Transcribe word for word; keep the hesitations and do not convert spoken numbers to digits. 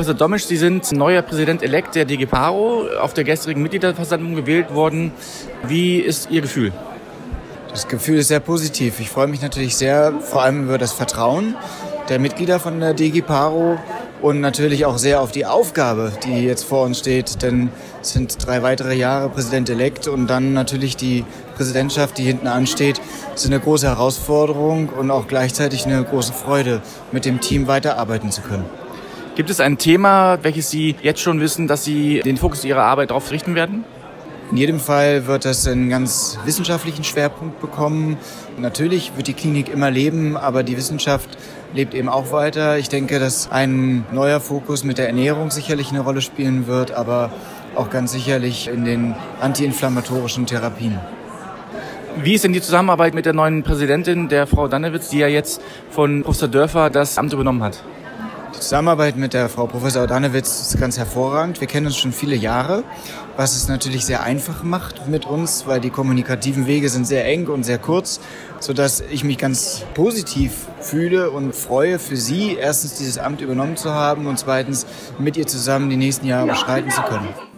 Professor Dommisch, Sie sind neuer Präsident-elekt der DGPARO, auf der gestrigen Mitgliederversammlung gewählt worden. Wie ist Ihr Gefühl? Das Gefühl ist sehr positiv. Ich freue mich natürlich sehr, vor allem über das Vertrauen der Mitglieder von der DGPARO und natürlich auch sehr auf die Aufgabe, die jetzt vor uns steht, denn es sind drei weitere Jahre Präsident-elekt und dann natürlich die Präsidentschaft, die hinten ansteht. Das ist eine große Herausforderung und auch gleichzeitig eine große Freude, mit dem Team weiterarbeiten zu können. Gibt es ein Thema, welches Sie jetzt schon wissen, dass Sie den Fokus Ihrer Arbeit darauf richten werden? In jedem Fall wird das einen ganz wissenschaftlichen Schwerpunkt bekommen. Natürlich wird die Klinik immer leben, aber die Wissenschaft lebt eben auch weiter. Ich denke, dass ein neuer Fokus mit der Ernährung sicherlich eine Rolle spielen wird, aber auch ganz sicherlich in den antiinflammatorischen Therapien. Wie ist denn die Zusammenarbeit mit der neuen Präsidentin, der Frau Dannewitz, die ja jetzt von Professor Dörfer das Amt übernommen hat? Die Zusammenarbeit mit der Frau Professor Dannewitz ist ganz hervorragend. Wir kennen uns schon viele Jahre, was es natürlich sehr einfach macht mit uns, weil die kommunikativen Wege sind sehr eng und sehr kurz, sodass ich mich ganz positiv fühle und freue für Sie, erstens dieses Amt übernommen zu haben und zweitens mit ihr zusammen die nächsten Jahre beschreiten zu können.